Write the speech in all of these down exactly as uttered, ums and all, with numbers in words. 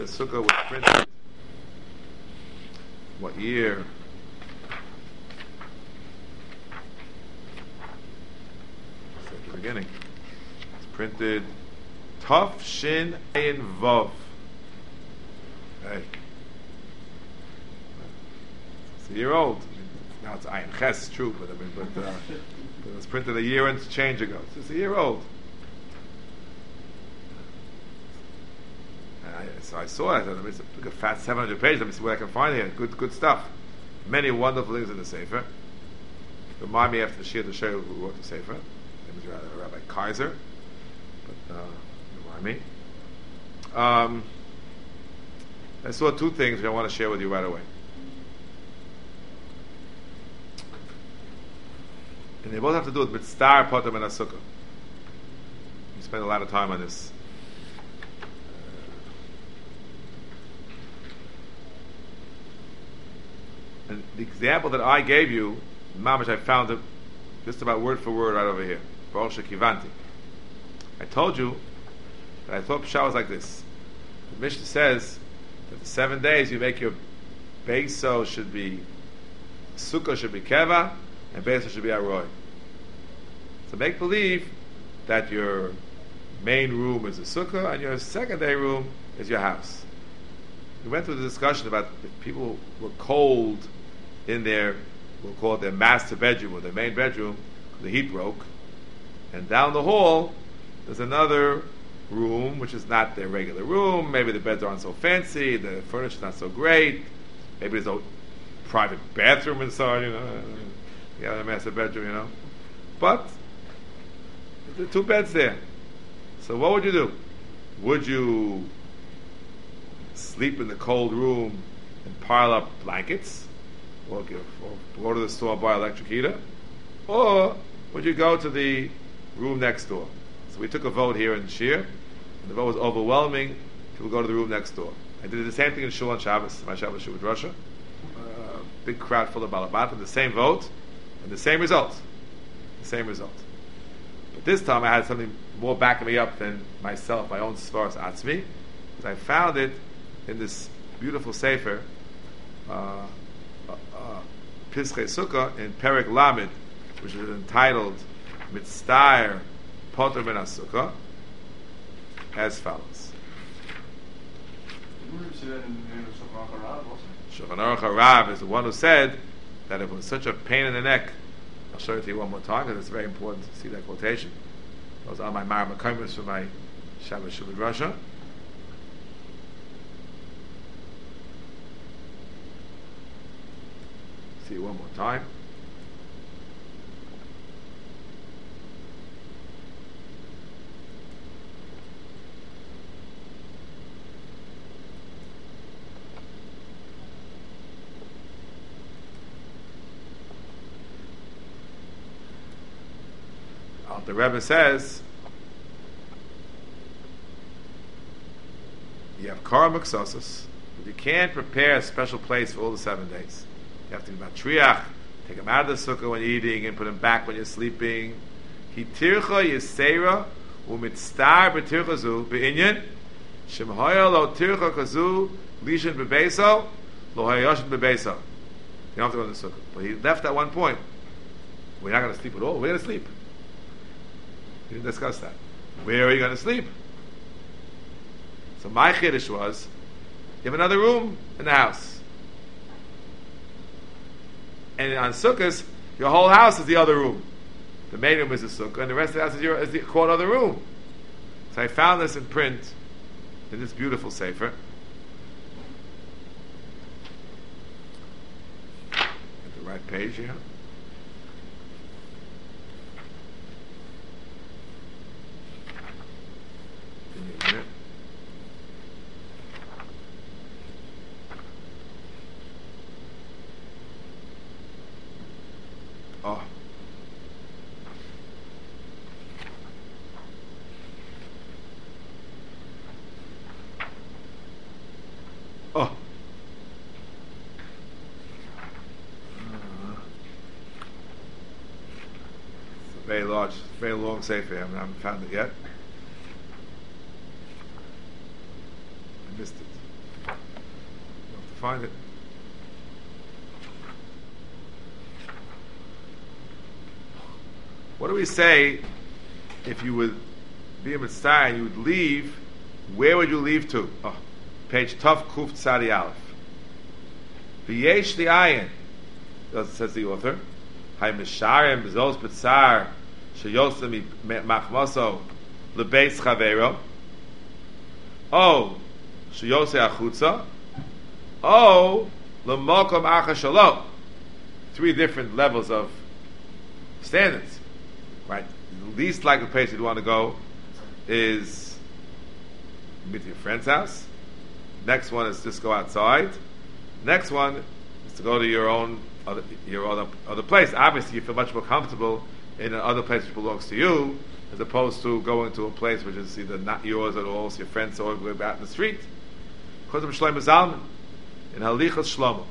the sukkah was printed. What year? At the beginning. It's printed Tov Shin Ayin Vav. Hey. It's a year old. Now it's Ayin Ches, true, but I mean, but, uh, but it was printed a year and change ago. So it's a year old. And I, so I saw it. I thought, it's a, a fat seven hundred pages. Let me see what I can find here. Good, good stuff. Many wonderful things in the Sefer. Remind me after the Shir to show you who wrote the Sefer. His name is Rabbi Kaiser. But uh, remind me. Um, I saw two things which I want to share with you right away. And they both have to do with Mitzvah, Potem, and Asukah. We spent a lot of time on this. And the example that I gave you, Mamash, I found it just about word for word right over here. Baruch Shekivanti. I told you that I thought Pshat was like this. The Mishnah says that the seven days you make your Beiso should be, Sukkah should be Keva, and Beiso should be Aroi. So make believe that your main room is a Sukkah, and your secondary room is your house. We went through the discussion about if people were cold in their, we'll call it their master bedroom or their main bedroom, the heat broke, and down the hall there's another room which is not their regular room. Maybe the beds aren't so fancy, the furniture's not so great, maybe there's a private bathroom inside, you know, you have a master bedroom, you know, but there are two beds there. So what would you do? Would you sleep in the cold room and pile up blankets, or, give, or go to the store and buy electric heater, or would you go to the room next door? So we took a vote here in Shir, and the vote was overwhelming. People go to the room next door. I did the same thing in Shul on Shabbos, my Shabbos Shul with Russia. Uh, big crowd full of Balabatim, the same vote, and the same result. The same result. But this time I had something more backing me up than myself, my own Svaras Atzmi, because I found it in this beautiful Sefer, uh, uh, uh, Piskei Sukkah, in Perek Lamed, which is entitled Mitzvah Poter Ben HaSukkah, as follows. Shulchan Aruch HaRav is the one who said that if it was such a pain in the neck, I'll show it to you one more time because it's very important to see that quotation. It was on my Mara Mekaymus for my Shabbos Shul with Russia. See it one more time. The Rebbe says you have Kara Meksosos, but you can't prepare a special place for all the seven days. You have to do Matriach, take them out of the sukkah when you're eating and put them back when you're sleeping. Hitircha Yisera u'mitztar b'tircha zu be'inyan shemhoya lo tircha kazu lishin bebeso lo hayoshin bebeso. You don't have to go to the sukkah. But he left at one point. We're not going to sleep at all. We're going to sleep. We didn't discuss that. Where are you going to sleep? So my chiddush was, you have another room in the house. And on Sukkot, your whole house is the other room. The main room is the Sukkah, and the rest of the house is, your, is the quote other room. So I found this in print, in this beautiful sefer. At the right page here. Oh. Oh. Uh, it's a very large, very long sefer. I haven't found it yet. I missed it. find it. What do we say if you would be a mitzvah and you would leave? Where would you leave to? Oh, page Tov Kuf Tzadi Aleph. V'yesh the ayin, says the author. Hay misharem b'zos b'tzar sheyosem machmaso lebeis chavero. Oh, sheyose achutza. Oh, lemokom acha shalom. Three different levels of standards. Right? The least likely place you'd want to go is meet your friend's house. Next one is just go outside. Next one is to go to your own other, your other other place. Obviously, you feel much more comfortable in another place which belongs to you, as opposed to going to a place which is either not yours at all, so your friends or go out in the street. Because of Shlomo Zalman in Halichos Shlomo,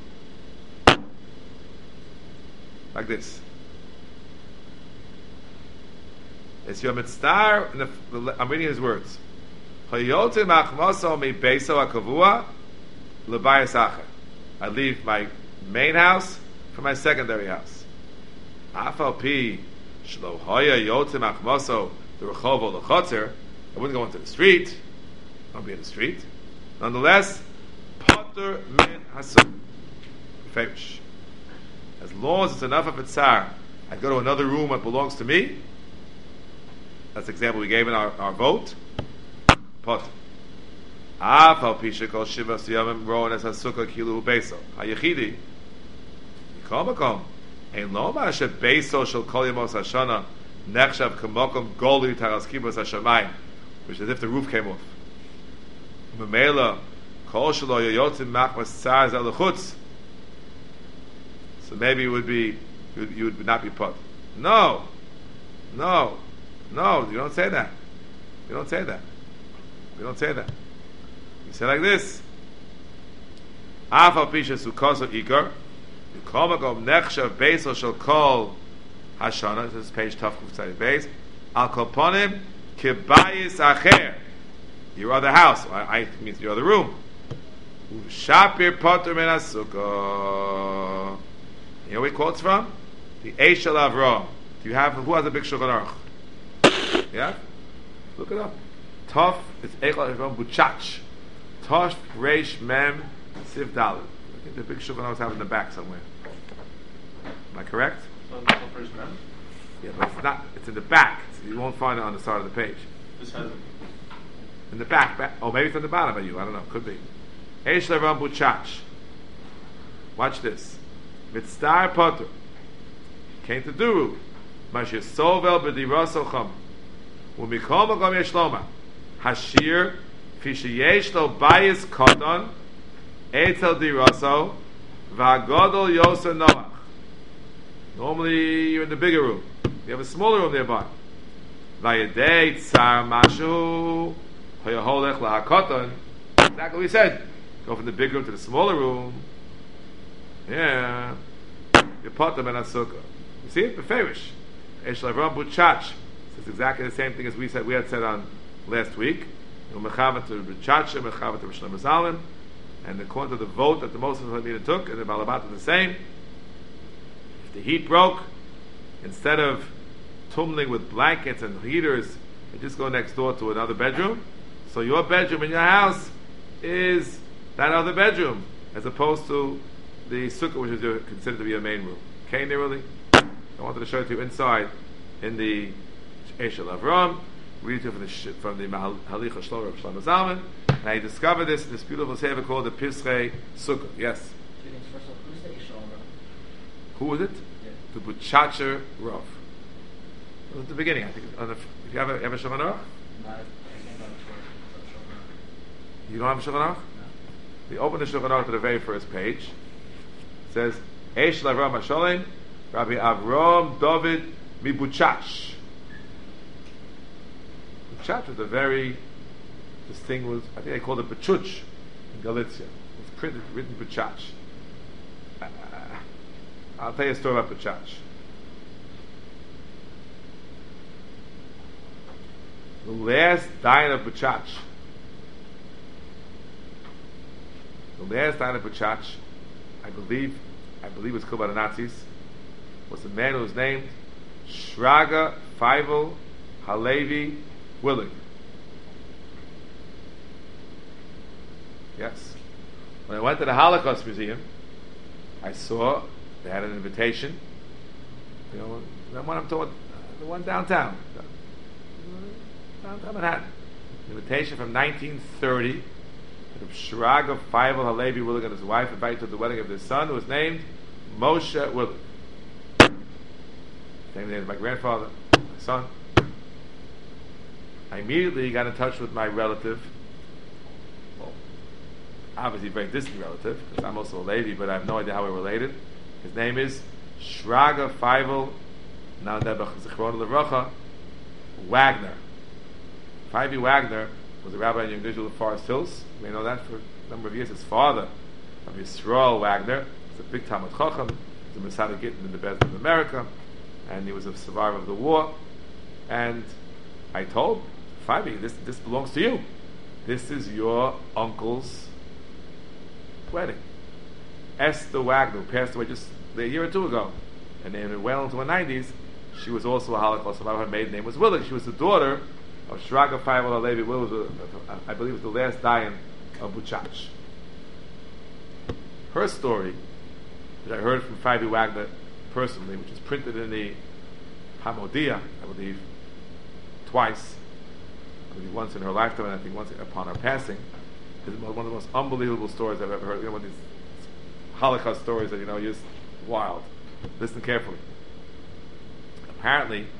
like this. It's your mitzvah. I'm reading his words. I leave my main house for my secondary house. I wouldn't go into the street. I won't be in the street. Nonetheless, potter min hasuk. As long as it's enough of a tsar, I go to another room that belongs to me. That's the example we gave in our, our vote. Potter. Afal pisha kol shiva siyamim roan es hasukah kilu beiso. Hayechidi. Yikom akom. Ein lo ma'ashe beiso shel kol yamos hashana nechshav kamokom goli taras kibos hashamayim. Which is as if the roof came off. Memela kol shelo yoyotzim machmas tzar zel lechutz. So maybe it would be, you would, you would not be put. No. No. No, you don't say that. You don't say that. You don't say that. You say like this. Afal pisha sukoso ikar. Yikomagom nechshav beiso shel kol hashana. This is page Tov Kuf Tzadi Beis. Al kolponim kibayis acher. Your other house. I, I means your other room. Shapir poter min hasukah. You know where he quotes from? The Eish Shel Avraham. Do you have, who has a big Shulchan Aruch? Yeah? Look it up. Tov, it's Eichel Avraham Buchach. Tosh, Reish, Mem, Siv Dalet. I think the big Shulchan Aruch have in the back somewhere. Am I correct? So the first mem? Yeah, but it's not, it's in the back. So you won't find it on the side of the page. This has it. In the back, back. Oh, maybe it's on the bottom of you. I don't know. Could be. Eish Shel Avraham Buchach. Watch this. Mitzvah Potter came to Duru. Mashir Sovel b'Diraso Chama. U'Mikom Magam Yesh Loma. Hashir Fishe Yesh Lo Bayis Koton Eitel Diraso V'Agodol Yoser Noach. Normally you're in the bigger room. You have a smaller room nearby. Vayedei Tzar Mashu Hoyaholech LaHakoton. Exactly what we said. Go from the big room to the smaller room. Yeah. You put them in a sukkah. You see it? Beferish. Eish Avraham Buchach. It's exactly the same thing as we said. We had said on last week. Mechavat to Buchach, Mechavat to Shlomo Zalman, and according to the vote that the Moses Hadida took, and the Balabat is the same. If the heat broke, instead of tumbling with blankets and heaters, you just go next door to another bedroom. So your bedroom in your house is that other bedroom, as opposed to the sukkah, which is your, considered to be your main room. Okay, nearly. I wanted to show it to you inside in the Eish Shel Avraham. Read it from the from the Halicha Shlomo of Shlomo Zalman. And I discovered this in this beautiful sefer called the Pisrei Sukkah. Yes. Who was it? Yeah. The Buchacher Rav. It was at the beginning, I think. On the, if you have a, you have a Shulchan Aruch? You don't have a Shulchan Aruch? No. We open the Shulchan Aruch to the very first page. It says, Eish Shel Avraham Hasholem, Rabbi Avram David Mibuchach. Buchach was a very distinguished, I think they called it Buchuch in Galicia. It's printed, written Buchach. Uh, I'll tell you a story about Buchach. The last dying of Buchach The last Dayan of Buchach, I believe, I believe was killed by the Nazis, was a man who was named Shraga Feivel Halevi Willig. Yes. When I went to the Holocaust Museum, I saw they had an invitation. You know, the one I'm talking, uh, the one downtown, downtown Manhattan. An invitation from nineteen thirty. The Shraga Feivel Halevi Willig and his wife invited to the wedding of their son, who was named Moshe Willig. Same name as my grandfather, my son. I immediately got in touch with my relative. Well, obviously a very distant relative, because I'm also a Levi, but I have no idea how we're related. His name is Shraga Feivel Zichron Wagner. Feivi Wagner was a rabbi in Yom of Forest Hills. You may know that for a number of years. His father, Rabbi Yisrael Wagner, was a big Talmud Chacham. He was a Masada Gittin in the Bezdin of America, and he was a survivor of the war. And I told Feivi, this this belongs to you. This is your uncle's wedding. Esther Wagner, who passed away just a year or two ago, and in well into her nineties, she was also a Holocaust survivor. Her maiden name was Willig. She was the daughter of Shraga Feivel Halevi Willig, was a, I believe was the last Dayan of Buchach. Her story, that I heard from Feivi Wagner personally, which is printed in the Hamodia, I believe, twice, I believe once in her lifetime and I think once upon her passing, is one of the most unbelievable stories I've ever heard. You know, one of these Holocaust stories that, you know, just wild. Listen carefully. Apparently,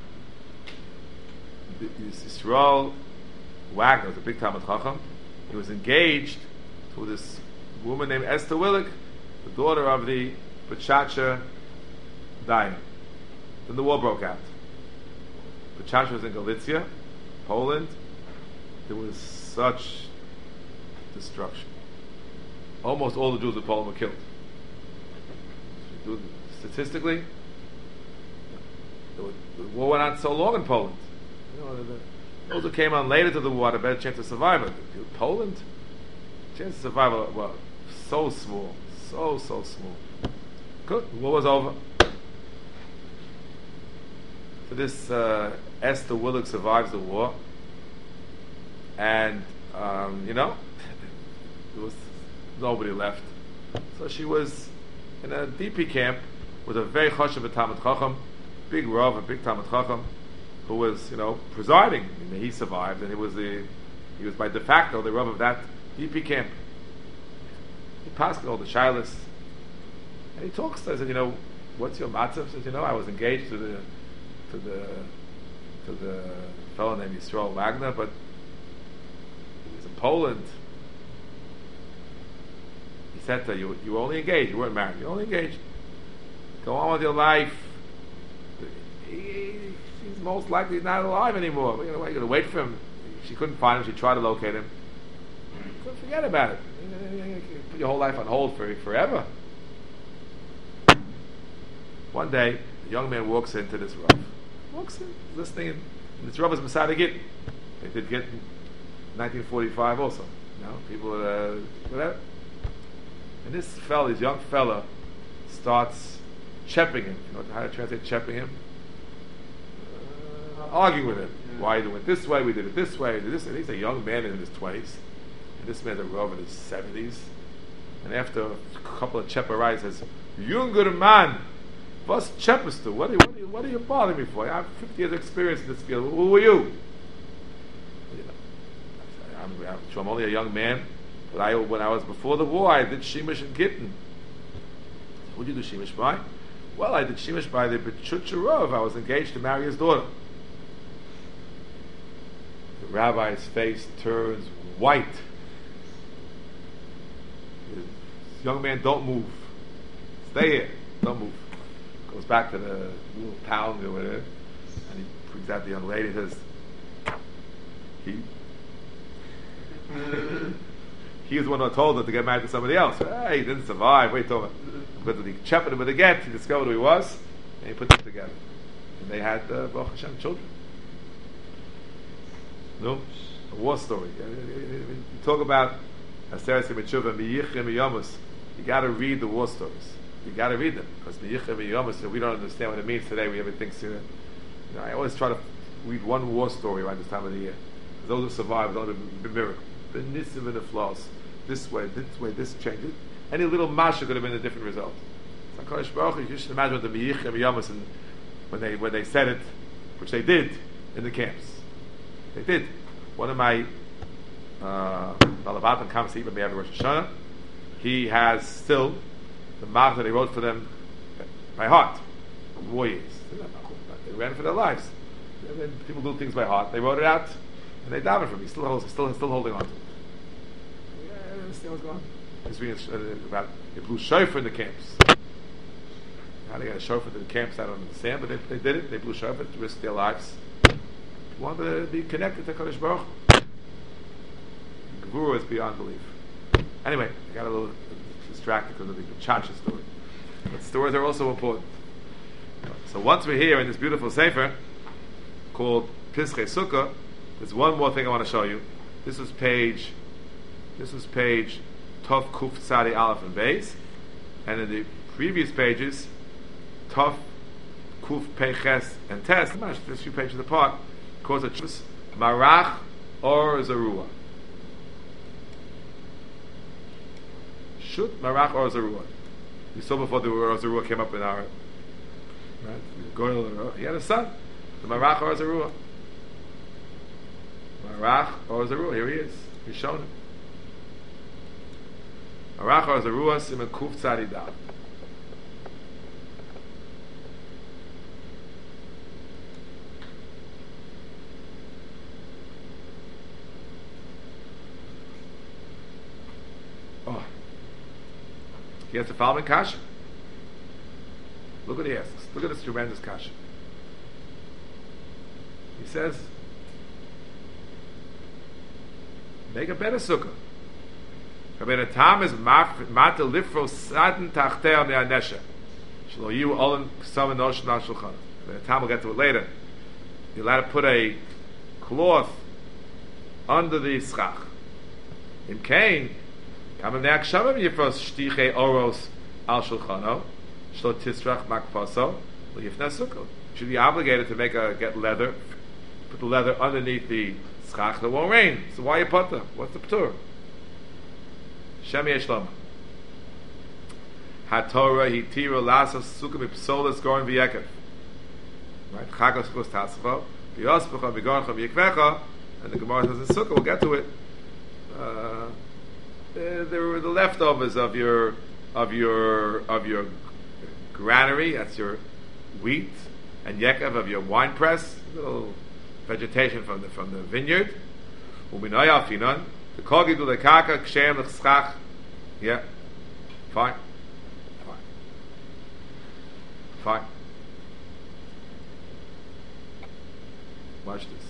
Yisrael Wagner was a big Talmud Chacham. He was engaged to this woman named Esther Willig, the daughter of the Buchacha Dayan. Then the war broke out. Buchacha was in Galicia, Poland. There was such destruction. Almost all the Jews of Poland were killed. Statistically, the war went on so long in Poland. You know, the, the, those who came on later to the war had a better chance of survival. Poland, chance of survival was so small, so so small. Good, the war was over. So this uh, Esther Willig survives the war, and um, you know, there was nobody left. So she was in a D P camp with a very chashuv Talmud Chacham, big Rav, a big Talmud Chacham, who was, you know, presiding. I mean, he survived, and he was the he was by de facto the Rav of that D P camp. He passed all the shilas, and he talks to us, and you know, what's your matzav? Says, you know, I was engaged to the to the to the fellow named Yisrael Wagner, but he was in Poland. He said to her, you, you were only engaged, you weren't married, you were only engaged. Go on with your life. He, he's most likely not alive anymore. But, you know, you're going to wait for him. She couldn't find him, she tried to locate him. Forget about it. Put your whole life on hold for forever. One day, a young man walks into this Rav. Walks in, listening, and this Rav is Masada Gittin. They did get in nineteen forty-five also. You know, people, uh, whatever. And this fella, this young fella, starts chepping him. You know how to translate chepping him? Uh, arguing with him. Yeah. Why you do it this way? We did it this way. Did this. And he's a young man in his twenties, and this man's a Rav in his seventies. And after a couple of chepperais, says, "Younger man, what's cheppest? What are you? What are you? What are you bothering me for? I have fifty years experience in this field. Who are you?" You know, I'm, I'm, sure I'm only a young man. But I, when I was before the war, I did Shemesh and Gittin. Who did you do Shemesh by? Well, I did Shemesh by the B'chucha Rav. I was engaged to marry his daughter. The rabbi's face turns white. This young man, don't move. Stay here. Don't move. Goes back to the little town or whatever, and he brings out the young lady and says, he... He was the one who told her to get married to somebody else. Hey, he didn't survive. Wait till because he chepped him with a get, he discovered who he was, and he put them together. And they had uh, Baruch Hashem children. No, a war story. You talk about Aseres Mitzvah Miyichim Miyamus. You got to read the war stories. You got to read them because Miyichim Miyamus. We don't understand what it means today. We have things. You know, I always try to read one war story around this time of the year. Those who survived, those who the miracle, the nisim and the flaws. This way, this way, this change. Any little masha could have been a different result. So Baruch Hu, you should imagine what the Miyichim Miyamus and when they when they said it, which they did in the camps. They did. One of my Balabatan comes to eat me every Rosh Hashanah. He has still the map that he wrote for them by heart. War years. They ran for their lives. And then people do things by heart. They wrote it out and they davened for me. Still holds, still still holding on to it. Yeah, I understand what's going on. He's reading uh, about they blew shofar in the camps. How they got a shofar to the camps, I don't understand, but they, they did it. They blew shofar to risk their lives. Wanted to be connected to Kadosh Baruch Hu. Gvura is beyond belief. Anyway, I got a little distracted because of the Chacha story. But stories are also important. So once we're here in this beautiful sefer called Pischei Sukkah, there's one more thing I want to show you. This is page, this is page Tov Kuf Tzadi Aleph and Beis, and in the previous pages, Tov Kuf Peches and Tes, just a few pages apart, calls it Marach or Zarua. Shut Marach or Zarua. We saw before the word Zarua came up in our right. He had a son, the Marach or Zarua. Marach or Zarua. Here he is. He's shown him. Marach or Zarua Siman Kuf Tzadi Dal. Oh. He has the following kasha. Look what he asks. Look at this tremendous kasha. He says, make a better sukkah. Rabbeinu Tam is mata lifro satin tachtei me'anesha. Shlo yu olam k'sav enosh na shulchan. Rabbeinu Tam will get to it later. You're allowed to put a cloth under the schach. In Cain, kam ne'ak shamim yifros shtichei oros al shulchano. Shlo tisrach makpaso. Lo yifna sukkah. You should be obligated to make a get leather, put the leather underneath the schach that won't rain. So why you put them? What's the p'tur? Shem Yeshlom. HaTorah hitira lasas sukkah mipsolas goren v'yekev. Right? Chagos chus tascho v'yospecha v'gorencha v'yekvecha. And the Gemara says in sukkah. We'll get to it. Uh, there were the leftovers of your of your of your granary. That's your wheat and yekev of your wine press. Little vegetation from the from the vineyard. U'minaya finon. The kogi do the kaka kshem l'chschach. Yeah, fine, fine, fine. Watch this.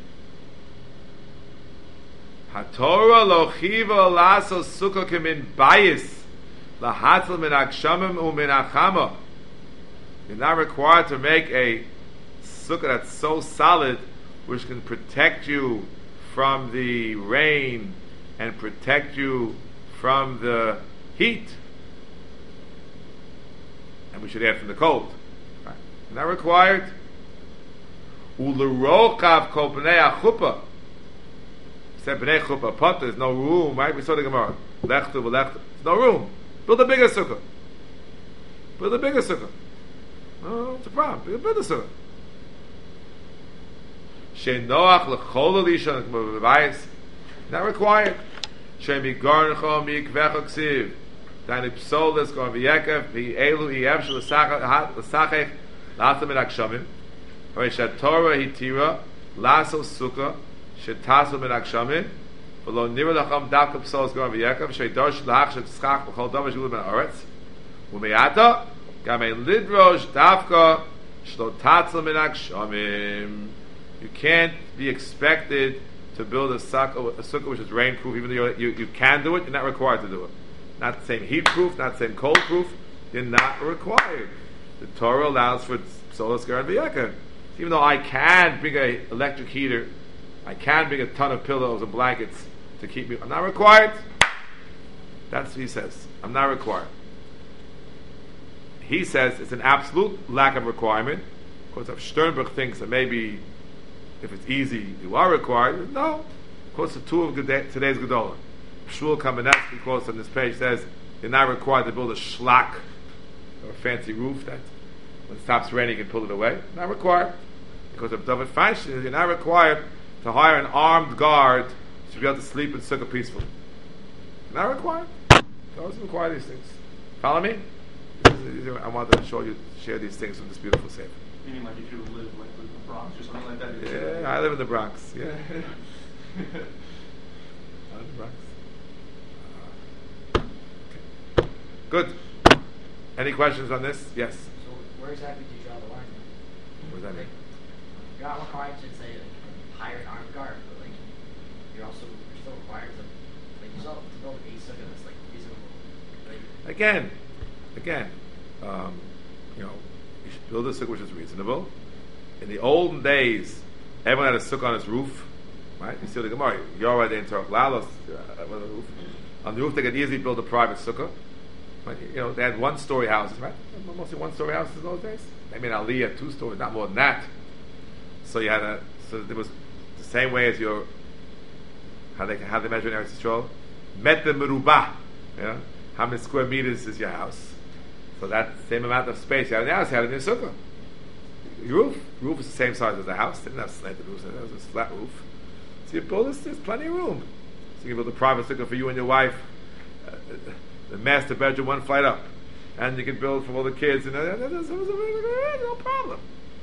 HaTorah lo chiva lasos sukkah kemin bayis lahatzel min akshamim u'min achama. You're not required to make a sukkah that's so solid which can protect you from the rain and protect you from the heat, and we should add from the cold. Right. Not required. Ulerochav kol bnei achupa. Said bnei chupa pot. There's no room. Right? We saw the Gemara. Lechtu v'lechtu. There's no room. Build a bigger sukkah. Build a bigger sukkah. Oh, it's a problem. Build a bigger sukkah. She'noach l'chol l'ishon k'mabayis. Not required. She'mi garncho mikvecha ksiv. Tani psolas gon v'yekev v'elu iyem shel l'sachech l'asam min akshamim. Or she'torah hitira laso sukkah she'tasu min akshamim. V'lo nira lacham davka psolas gon v'yekev she'dorsh l'hach she'tzchach b'chol davar sh'ulu min ha'aretz. U'meyata gam ein lidrosh davka sh'lo tatzu min akshamim. You can't be expected to build a sukkah, a sukkah which is rainproof, even though you, you can do it, you're not required to do it. Not the same heat proof, not the same cold proof, you're not required. The Torah allows for solas gar and v'yekev. Even though I can bring an electric heater, I can bring a ton of pillows and blankets to keep me, I'm not required. That's what he says. I'm not required. He says it's an absolute lack of requirement. Of course, if Sternberg thinks that maybe if it's easy, you are required. No. Of course, the two of today's Gedolah. Shmuel Kamenetsky quotes on this page says you're not required to build a shlak or a fancy roof that when it stops raining you can pull it away. Not required. Because of David Feinstein, you're not required to hire an armed guard to be able to sleep in sukkah peacefully. You're not required. Those require these things. Follow me? I wanted to show you, share these things from this beautiful sefer. Meaning like if you live like in the Bronx or something like that? Yeah, I live in the Bronx. Yeah. I live in the Bronx. Okay. Good. Any questions on this? Yes. So where exactly do you draw the line? What does that mean? You're not required to say like, hire an armed guard, but like you're also you're still required to like yourself to build a sukkah that's like reasonable. Like, again, again, um, you know, you should build a sukkah which is reasonable. In the olden days, everyone had a sukkah on his roof, right? You see the Gemara, Yorah de Torah Lalos, on the roof. On the roof, they could easily build a private sukkah. But, you know, they had one-story houses, right? Mostly one-story houses in those days. I mean, Ali had two stories, not more than that. So you had a, so there was the same way as your, how they how they measure in Eretz Yisrael, meter merubah, you know, how many square meters is your house? So that same amount of space you have in the house, you had in your sukkah. Your roof, roof is the same size as the house. Didn't have slanted roofs, it was a flat roof. So you build this, there's plenty of room. So you can build a private sukkah for you and your wife. Uh, the master bedroom one flight up, and you can build for all the kids, and uh, no problem.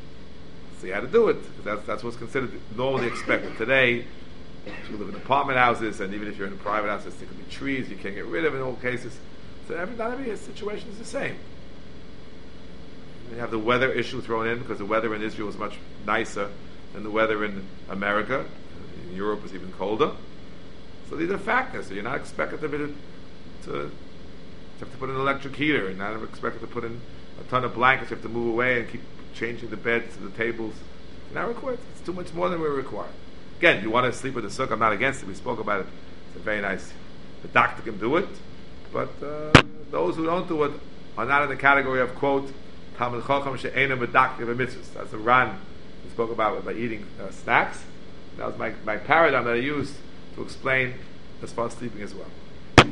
So you had to do it because that's that's what's considered normally expected today. You live in apartment houses, and even if you're in a private house, there could be trees you can't get rid of in all cases. So every, not every situation is the same. You have the weather issue thrown in because the weather in Israel is much nicer than the weather in America. In Europe is even colder. So these are factors. So you're not expected to be to, to You have to put in an electric heater, and not expected to put in a ton of blankets. You have to move away and keep changing the beds to the tables. You're not required. It's too much more than we're required. Again, you want to sleep with the sukkah, I'm not against it. We spoke about it. It's a very nice. The doctor can do it, but uh, those who don't do it are not in the category of quote Talmid Chacham she'eino medaktiv b'mitzvos. That's the Ran we spoke about by eating uh, snacks. That was my, my paradigm that I used to explain as far as sleeping as well.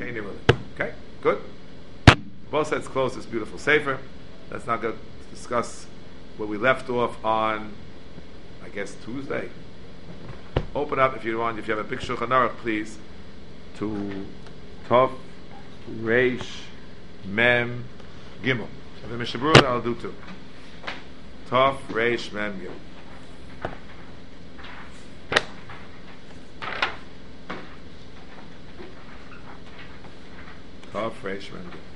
Okay, good. Both sides close this beautiful sefer. Let's now go discuss where we left off on, I guess, Tuesday. Open up if you want. If you have a big Shulchan Aruch, please, to Tov Reish Mem Gimel. If the Mishnah Berurah, I'll do too. Tov Reish Mem Gimel. Tov Reish Mem Gimel.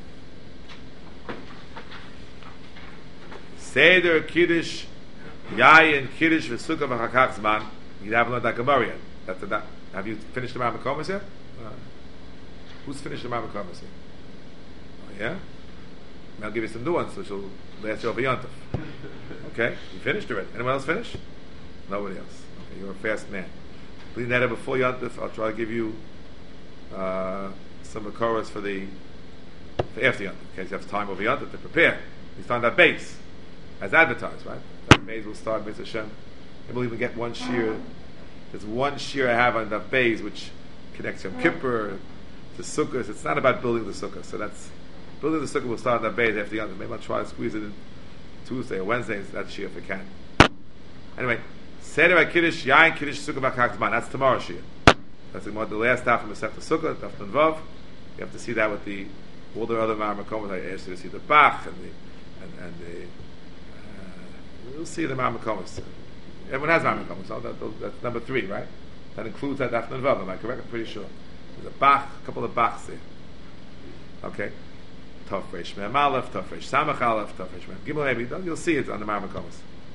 Seder Kiddush Yayin Kiddush v'Sukkah v'Chakach Zman. You haven't learned that Gemara yet. That's the, that. Have you finished the Rambam Komas yet? Uh, who's finished the Rambam Komas yet? Oh, yeah? I'll give you some new ones, which will last you over Yontif. Okay? You finished already. Anyone else finish? Nobody else. Okay, you're a fast man. Please, Netta, before Yontif, I'll try to give you uh, some Makoras for the for after Yontif, in case you have time over Yontif to prepare. We start that base as advertised, right? That base will start with Hashem. And we'll even get one shear. There's one shear I have on that base which connects Yom Kippur to Sukkot. It's not about building the Sukkah. So that's building the Sukkah will start on that base after Yontif. Maybe I'll try to squeeze it in Tuesday or Wednesday. That shear if I can. Anyway, Seder Kiddush Yain Kiddush Sukkah B'Chag Zman. That's tomorrow's shear. That's the last half of the Masechta Sukkah, Daf Nun Vav. You have to see that with the all the other Marmakomos. I asked you to see the Bach and the and, and the. Uh, you'll see the Marmakomos. Everyone has Marmakomos. So that, that's number three, right? That includes that Daf Nun Vav. Am I correct? I'm pretty sure. There's a Bach, a couple of Bachs there. Okay. Tov Reish Mem Aleph, Tov Reish Samach Aleph, Tov Reish Mem Gimel. Maybe you'll see it on the Marmakomos.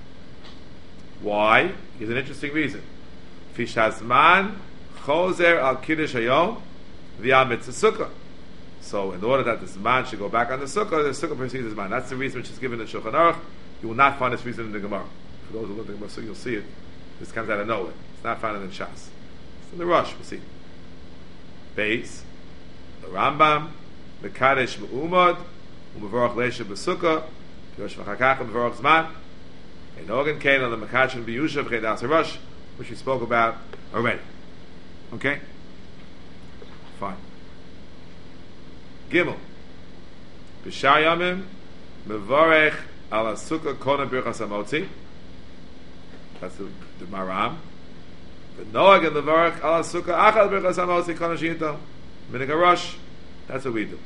Why? Here's an interesting reason. Fishazman Choser al Kiddush Hayom v'al Mitzvah Sukkah. So, in order that this man should go back on the Sukkah, the Sukkah precedes this man. That's the reason which is given in Shulchan Aruch. You will not find this reason in the Gemara. For those who look at the Gemara, so you'll see it. This comes out of nowhere. It's not found in the Shas. It's in the Rush. We see. Base. The Rambam, Mekadesh Me'umad, Umevorach Leisha B'Sukkah, Yosh V'chakach Umevorach Zman, and Ogen Kain on the Mekadsh and B'Yusha V'chedas Rosh, which we spoke about already. Okay? Fine. Gimel. B'Shar Yamim, Mevorech Ala Sukkah Kona Birchas HaMotzi. That's the, the Maram. V'Noag and Mevorech Ala Sukkah Achal Birchas HaMotzi Kona Shinto. Minig HaRosh. That's what we do.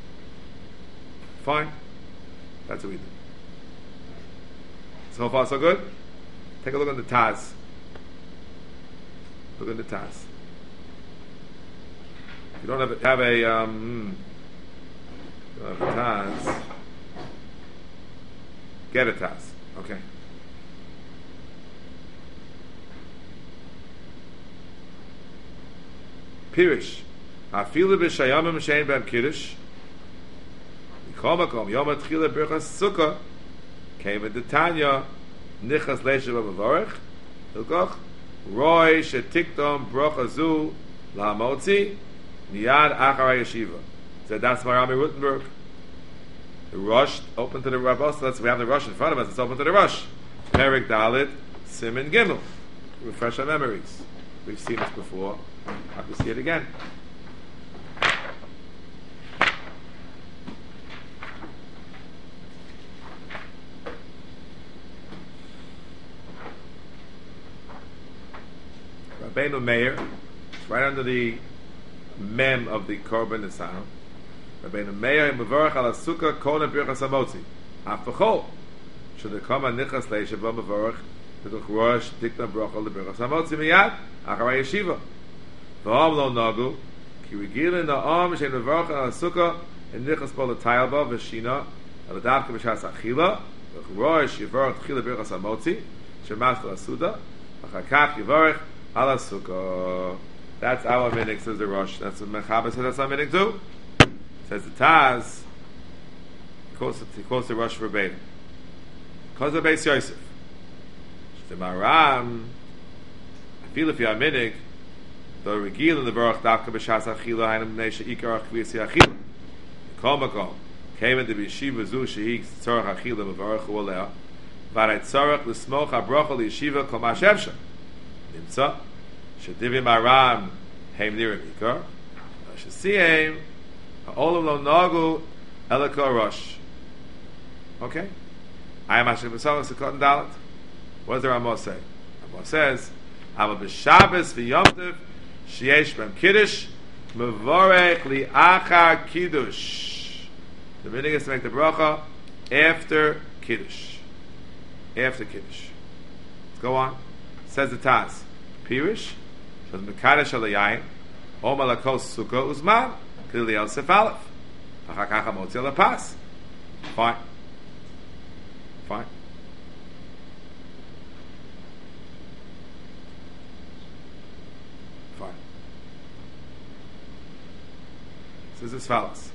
Fine. That's what we do. So far, so good? Take a look at the Taz. Look at the Taz. If you don't have a, have a um, you don't have a Taz, get a Taz. Okay. Pirish. Afilu b'shayamim shein b'em kiddush. Mikol makom yom atchila birchas sukkah came in the Tanya nichas leishav b'vorech hilkoch roy shetikdom brocha zu lahamotzi miyad achar yeshiva. Said that's Marami Rutenberg. The Rosh open to the Rabbos. Let's we have the Rosh in front of us. It's open to the Rosh. Perik Dalit Siman Gimel. Refresh our memories. We've seen this before. I can see it again. Rabbeinu Meir, it's right under the mem of the Korban Nisan. Rabbeinu Meir mevorach al sukkah kona birchas hamotzi. Afachol should come a nichas leishav mevorach v'duch rosh dikna bracha lebirchas hamotzi miyad acharei yeshiva. V'hom lo nagu ki regilin na'am shein mevorach al sukkah and nichas bo l'tayal ba v'shina al adavka b'shas achila v'duch rosh yivorach tchila birchas hamotzi shemas l'asuda v'chakach yivorach ala sukkah. That's our minig, says the Rosh. That's what Mechaber says. That's our minig too. Says the Taz. He quotes, he quotes the Rosh verbatim. Because of Beis Yosef. The Maram. I feel if you are minig, the regil in the Baruch Davka b'shas achila hainam b'nei she'ikar achviyasi achila. Kol makom came into b'yeshiva zu shehi tzorach achila b'baruch hu oleh v'aray tzorach l'smoch ha'brocha l'yeshiva kol ma shevsha. Nimtza, shedivim aram heim nirim ikar, shesiyim ha'olam lo nagu elakor rosh. Okay? I am Hashem b'salach sekot and dalet. What does the Ramah say? Ramah says, "Ava b'Shabbos v'yomtiv sheyesh b'em kiddush mevorech li'achar kiddush." The meaning is to make the bracha after kiddush. After kiddush. Let's go on. Says the Taz, Pirish, says Mekadesh Alayayin, Om Alakos Sukkah Uzman, Kili El Sef Aleph, Achakach HaMotzi Al Pas. Fine. Fine. Fine. Says as follows.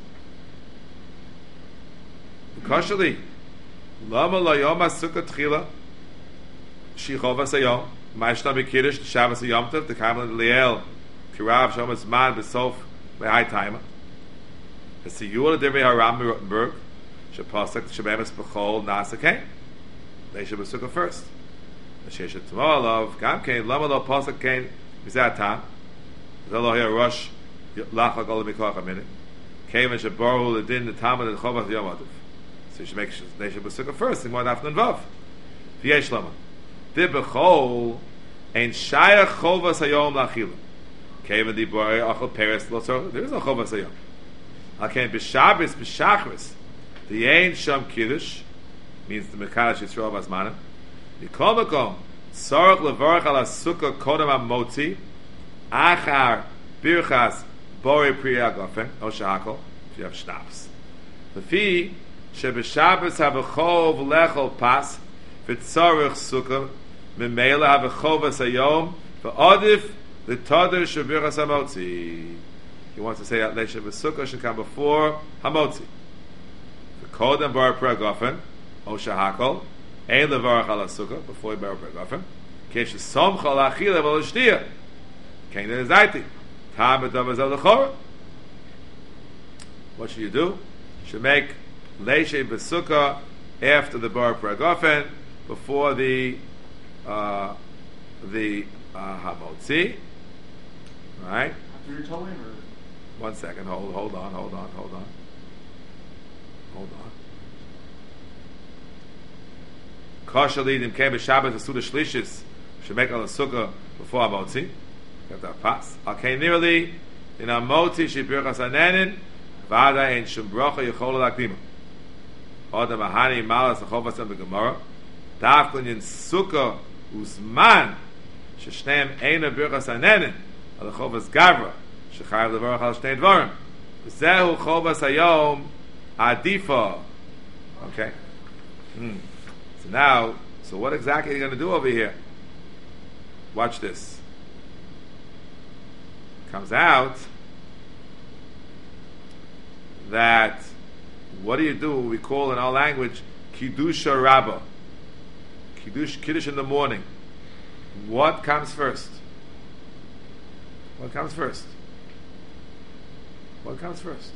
Koshali, Lama Lo Yom HaSukkah Tchila, Shichovas Hayom, Ma'ashna B'Kiddush, the Shabbos Hayom Tov, the Kamal Liel, Kirav Shomas Man B'Sof B'Hai Taima. The Siyur Divrei Haram Rotenberg, Shapasek Shebemes B'Chol Nasa Kain. They should be Sukkah first. The Sheshet Tmolov Gam Kain Lama Lo Pasek Kain Mizat Tam. Zelo Here Rosh Lachak Olam Mikoach Aminik. Kain and Shaboru Ledin the Tamad and Chovas Yom Tov. So you should make they should be Sukkah first. In one after Vav. V'yesh Lama. The bechol ein shayach chovas hayom lachila. Kevin di boy achol peres lotzor. There is no chovas hayom. Okay, b'Shabbos b'Shachris the ein sham kiddush means the mekadosh Yisrael v'azmanim. Mikol makom tzarich levarach ala sukkah kodem hamotzi achar birchas borei priya gofen o shahakol if you have schnapps. Lefi sheb'Shabbos havachov lechol pas v'tzarich sukkah Memela have a chovas hayom for adif the tader shabirchas hamotzi. He wants to say that leisha v'sukkah should come before hamotzi. The kodem bar pregofen o shahakol ein levarach ala sukkah before bar pregofen. Kesh somcha lachila v'lashtia. Kein the zayti tam b'davazel lechora. What should you do? You should make leishe besukkah after the bar pragofen, before the uh, the uh, hamotzi. All right. After you're towing, or One second. Hold. Hold on. Hold on. Hold on. Hold on. Kosher lidim came a Shabbat to Suda Shlishis. Should make on the sukkah before hamotzi. Got that pass. Okay, nearly in hamotzi shibirchas hanenin vada ein shum bracha yichol lakdima. Adam ahani malas achovas in the Gemara. Dafkun in sukkah usman sheshneim eina birchas hanenin al achovas gavra shechayav levarach al shnei dvarim. Zehu chovas hayom adifa. Okay. Hmm. So now, so what exactly are you going to do over here? Watch this. Comes out that what do you do? We call in our language Kiddusha Rabbah. Kiddush, Kiddush in the morning. What comes first? What comes first? What comes first?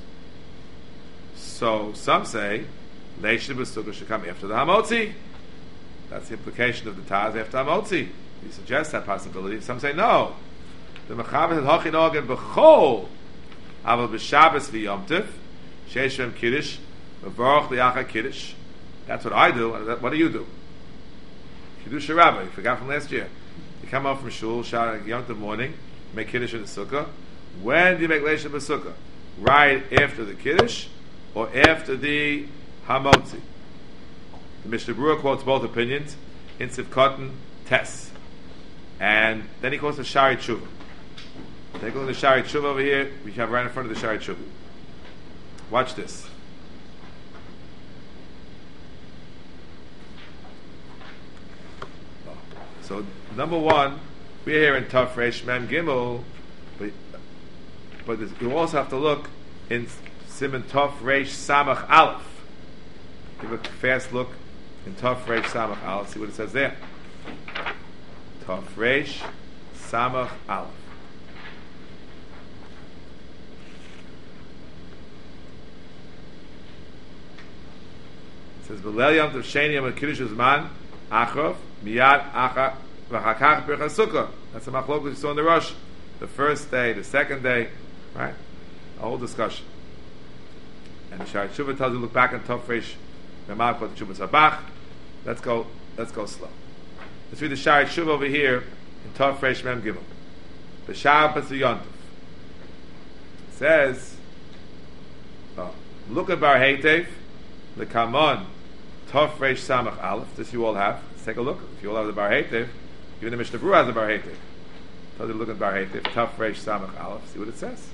So some say Leishna B'Sukkah should come after the Hamotzi. That's the implication of the Taz after Hamotzi. He suggests that possibility. Some say no. The Mechaber says Hachinogin B'Chol Aval B'Shabbos V'Yom Tiv Sheishem Kiddush V'Varach L'Yacha Kiddush. That's what I do. What do you do? Kiddush Rabbah. You forgot from last year. You come out from shul, shout Yom Tov morning, make Kiddush in the Sukkah. When do you make Leishna B'Sukkah? Right after the Kiddush or after the Hamotzi? The Mishnah Berurah quotes both opinions in Sivkotan Tes. And then he quotes the Shari Tshuva. Take a look at the Shari Tshuva over here. We have right in front of the Shari Tshuva. Watch this. So, number one, we're here in Tov Reish Mem Gimel, but, but you also have to look in Siman Tov Reish Samach Aleph. Give a fast look in Tov Reish Samach Aleph. See what it says there. Tov Reish Samach Aleph. It says B'leil Yom Tov Sheni Yom Kiddush Uzman Achrov Miyad Acha V'Chakach Birchas Sukkah. That's the machlokes you saw in the Rosh. The first day, the second day, right? A whole discussion. And the Shari Tshuva tells you look back in Tov Reish Memad Kot Tshuva Sabach. Let's go. Let's go slow. Let's read the Shari Tshuva over here in Tov Reish Mem Gimel. The Shabbos Yontif says, oh, look at Bar Heitev, the Kamon Tov Reish Samach Aleph. This you all have. Let's take a look. If you all have the Bar Heitev, even the Mishnah Berurah has the Bar Heitev. Tells you to look at Bar Heitev, Tov Reish Samach Aleph. See what it says.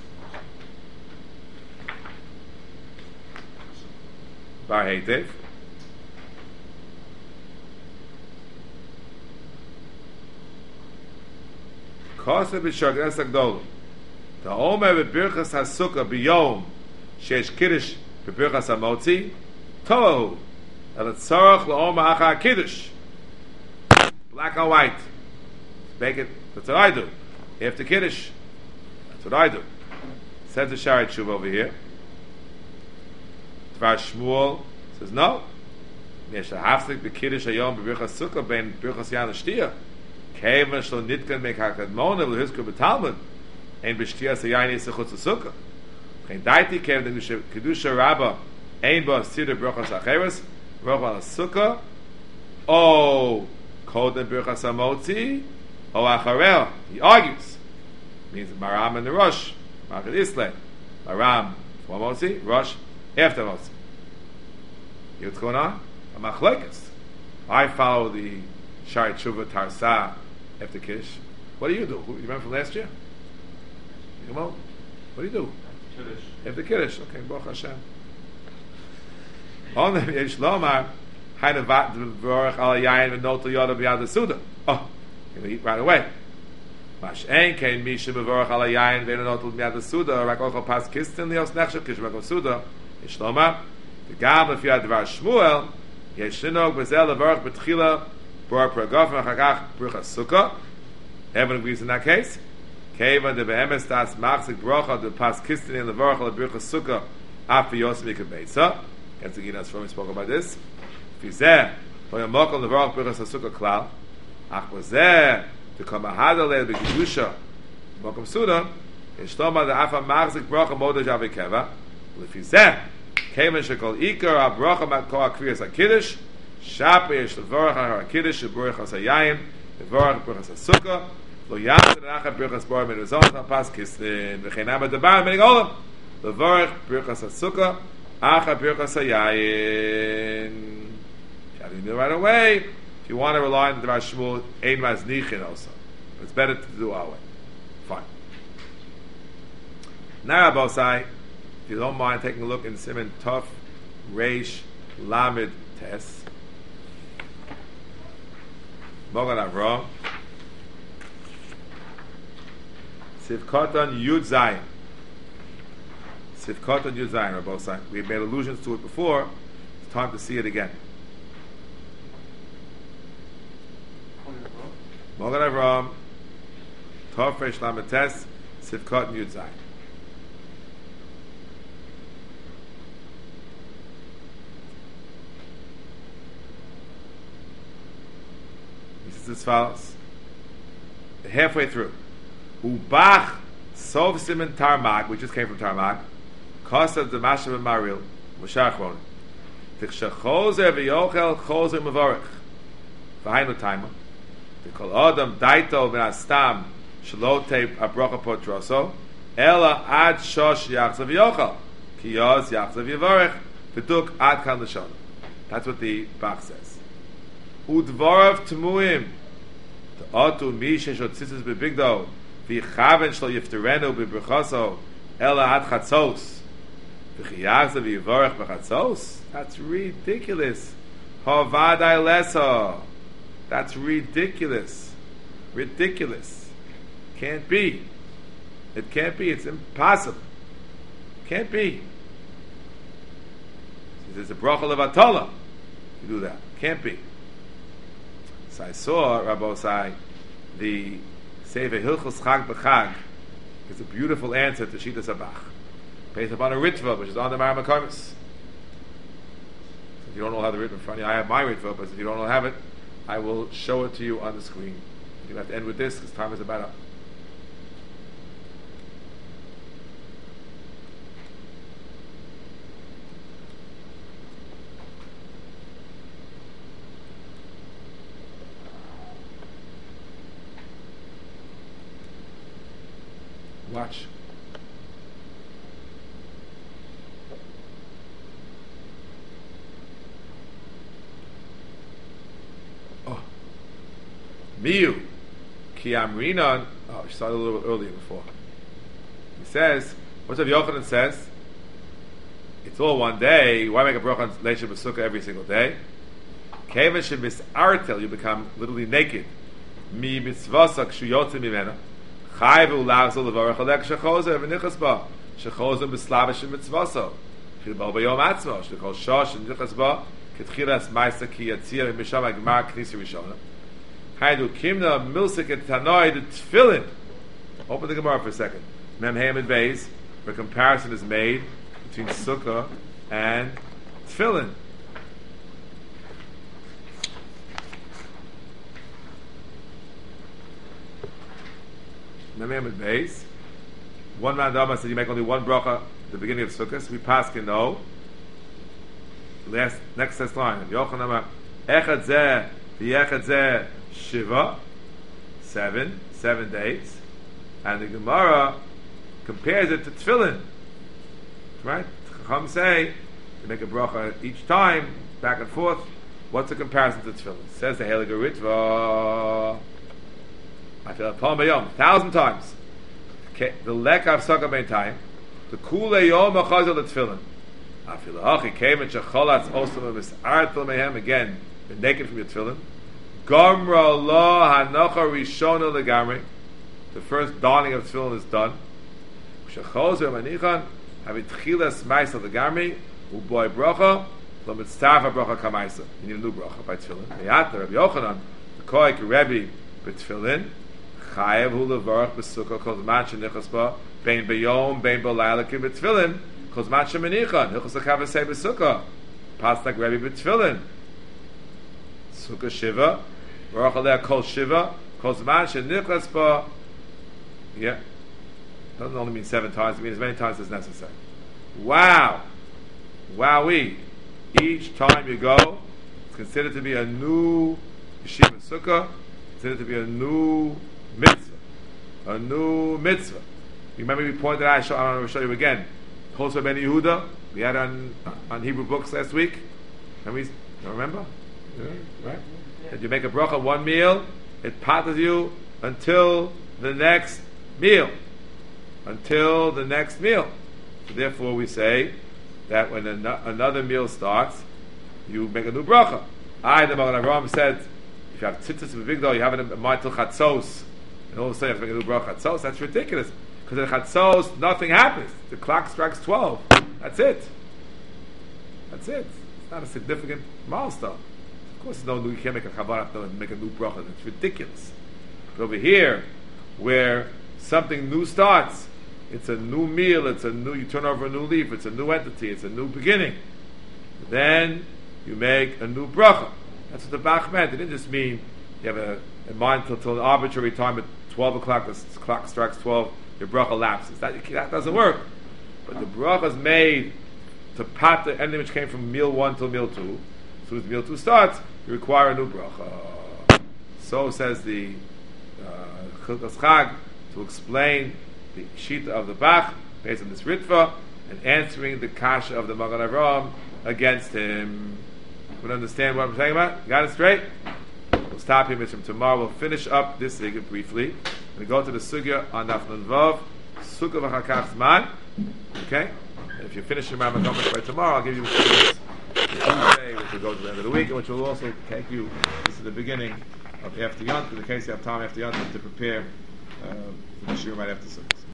Bar Heitev. Kosev b'shagres agdolu. The Omer b'birchas hasukah b'yom sheish kiddush b'birchas hamotzi tohu el tzarach la'omer acha kiddush. Black and white. Make it. That's what I do. After kiddush. That's what I do. Says the Shari Tshuva over here. Dvar Shmuel says no. Yesh hafzik b'kiddush hayom b'birchas sukkah ben birchas yan l'shtiyah. Kevan shlo nitkan make hakadmona l'hizkur b'talmud ein b'shtiyah sayayni sechutz sukkah. Kein daiti kevan kedusha rabba ein bo siddur birchas acheres roch al sukkah o kodem birchas hamotzi o acharel. He argues. Means Maram and the Rosh. Market Islay. Maram for Motzi, Rosh after Motzi. You know what's going on? A machlekes. I follow the Shari Tshuva Tarsa after Kiddush. What do you do? You remember from last year? Come on. What do you do? Kiddush. After Kiddush. Okay, Baruch Hashem. On the Yesh Lomar, Hainu Vat V'Vorach Al Yayin V'Notel Yoda B'Yad Suda. Oh, you're going to eat right away. Mash Ein Kein Misha V'Vorach Al Yayin V'Notel B'Yad Suda. Rak Ochel Pas Kistin Lios Nechshav Kish Rak Suda. Yesh Lomar. The Gam If Yad Dvar Shmuel. Yesh Linog B'Zel V'Vorach B'Tchila Bar Pragof V'Chagach Bruchas Sukkah. Everyone agrees in that case. Keva de Behemes Das Machzik Brocha de Pas Kistin in V'Vorach Al Bruchas Sukkah. Afi Yosef Ikar Beitza. Against the Ginas from we spoke about this. Fizeh, Vayamokal Nevarach Birchas HaSukkah Klal. Ach Bazeh, to come Ahadal Leil B'Kedusha. Mokum Suda. Ishtoma the Afa Machzik Bracha Modash Avikeva. Lefizeh, Kemen Shekol Ikar HaBracha Makol HaKriyas HaKiddush. Shape Yesh Levarach HaKiddush Sheburach HaSayayin. Levarach Birchas HaSukkah. Lo Yamad Racha Birchas Bar Menuzon Pas Kislin. V'Chenam Adabar Menig Olam. Levarach Birchas HaSukkah. Acha Birchas HaYayin. You do it right away. If you want to rely on the Rav Shmuel, Ein Maznichin also. It's better to do our way. Fine. Now, Rabosai, if you don't mind taking a look in Siman Tov, Reish, Lamed, Tes. Mogan Avram. Sivkoton Yud Zayin. Sivkoton Yud Zayin, Rabosai. We made allusions to it before. It's time to see it again. Mogan Avram, Tov Reish Lamed Tes, Sivkot Yud Zayin. This is as follows. Halfway through. Ubach Sov Siman Tarmag, we just came from Tarmag. Kosav Demashav Maril, Moshe Achron. Tichsha Chozer V'yochel Chozer Mevorech. V'hainu Taima. Kol Adam Daito Ben Astam Shalote Abracha Potroso Ela Ad Shosh Yachzav Yochal Kiyos Yachzav Yivarech V'duk Ad Kan L'Shon. That's what the Bach says. Udvarav Tmuim T'otu Mi Sheshot Tzitzis Bebigdo V'chaven Shlo Yifterenu B'Berchoso Ela Ad Chatzos V'chiyachzav Yivarech B'Chatzos. That's ridiculous. Havadai Leso. That's ridiculous. Ridiculous. Can't be. It can't be. It's impossible. Can't be. There's a bracha levatala. You do that. Can't be. So I saw, Rabbosai, the Sefer Hilchos Chag B'Chag is a beautiful answer to Shitas Abach, based upon a Ritva, which is on the Maram HaKarmis. If you don't know how the Ritva in front of you, I have my Ritva, but if you don't know have it, I will show it to you on the screen. You have to end with this because time is about up. Watch. Miyu, ki amrinan. Oh, we started a little bit earlier before. He says, what's Rav Yochanan says? It's all one day. Why make a bracha on Leisha B'Sukkah every single day? Kevin shemisartel, you become literally naked. Mi mitzvasa kshu yotze mimena. Chayv u'lachzol levarach alek shechozer v'nichas ba. Shechozer b'slavish mitzvasa. Shil bo b'yom atzmo. Shekol shosh v'nichas ba. Ketchilas ma'isa ki yatzir v'misham agmar knisi rishona. Haidu kimna milsik et tanoi the tefillin. Open the Gemara for a second. Mem Ham and Beis, where comparison is made between sukkah and tefillin. Mem Ham and Beis. One man Dama said you make only one bracha at the beginning of sukkah. So we pass can know. Last next test line. Yochanan echad zeh v'echad zeh. Shiva, seven, seven days, and the Gemara compares it to tefillin. Right? Chacham say to make a bracha each time, back and forth. What's the comparison to tefillin? Says the Heilige Ritva. I feel it palm bayom thousand times. The lekav sukkah bein time. The kule yom achazal tefillin. I feel achi came and shecholatz osam misartel mehem again. Been naked from your tefillin. Gomra lo hanocha rishona legamri. The first dawning of tefillin is done. Shechozer manichan havit chilas ma'isa legamri uboy bracha lo mitztafa bracha kamaisa. You need a new bracha by tefillin. Meyata Rabbi Yochanan the koik Rebbe b'tefillin chayev hu levarach b'sukkah kol zman shenichas ba bein b'yom bein b'layla ki b'tefillin Chosman Shemenicha, Hilchos HaKavasei B'Sukkah, Pastak Rebbe B'Tfilin, Sukkah Shiva, Baruch Aleh Kol Shiva, Chosman Shenichlas Ba, yeah, doesn't only mean seven times, it means as many times as necessary. Wow! Wowee! Each time you go, it's considered to be a new Yeshiva Sukkah, considered to be a new mitzvah. A new mitzvah. You remember we pointed out, I show, I'm going to show you again, Chosva Ben Yehuda, we had on on Hebrew books last week. And we, remember? Yeah, right? That you make a bracha one meal, it patters you until the next meal. Until the next meal. So therefore we say that when an- another meal starts, you make a new bracha. I, the Magen Avraham said, if you have tzitzis b'vigdal, you have it in mind till chatzos, and all of a sudden you have to make a new bracha chatzos. That's ridiculous. Because in chatzos, nothing happens. The clock strikes twelve. That's it. That's it. It's not a significant milestone. Of course, no new, you can't make a chavarah and make a new bracha. It's ridiculous. But over here, where something new starts, it's a new meal, it's a new, you turn over a new leaf, it's a new entity, it's a new beginning. Then you make a new bracha. That's what the Bach meant. It didn't just mean you have a, a mind till, till an arbitrary time at twelve o'clock, the clock strikes twelve, your bracha lapses. That, that doesn't work. But the bracha is made to pat the ending which came from meal one till meal two. As soon as meal two starts, you require a new bracha. So says the Chilkas Chag to explain the Shita of the Bach based on this Ritva and answering the Kasha of the Magen Avraham against him. You understand what I'm talking about? Got it straight? We'll stop here from tomorrow. We'll finish up this sugya briefly. We go to the sugya on Daf Nun Vav, Sukkah v'chakach zman. Okay? And if you finish your Rambam Gomes by tomorrow, I'll give you a few Tuesday, which will go to the end of the week, and which will also take you. This is the beginning of after Yontif, in the case you have time after Yontif to prepare uh, for the shiur right after Sukkah.